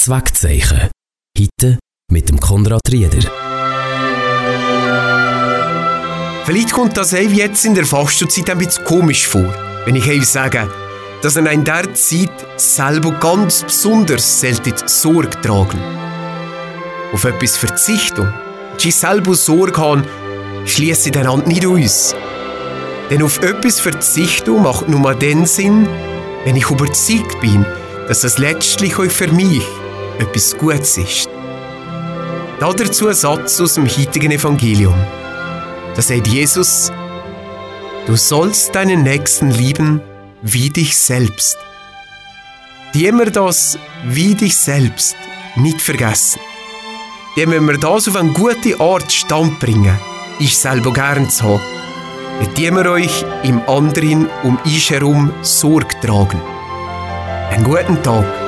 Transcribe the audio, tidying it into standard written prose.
Das Wegzeichen. Heute mit dem Konrad Rieder. Vielleicht kommt das jetzt in der Fastenzeit ein bisschen komisch vor, wenn ich sage, dass er in dieser Zeit selber ganz besonders sollte Sorge tragen. Auf etwas verzichten, die selber Sorge haben, schließt den Hand nicht aus. Denn auf etwas verzichten macht nur den Sinn, wenn ich überzeugt bin, dass das letztlich auch für mich etwas Gutes ist. Dazu ein Satz aus dem heutigen Evangelium. Da sagt Jesus: Du sollst deinen Nächsten lieben wie dich selbst. Die wir das wie dich selbst nicht vergessen. Die wir das auf eine gute Art stand bringen, ich selber gern zu haben. Die wir euch im anderen um euch herum Sorge tragen. Einen guten Tag.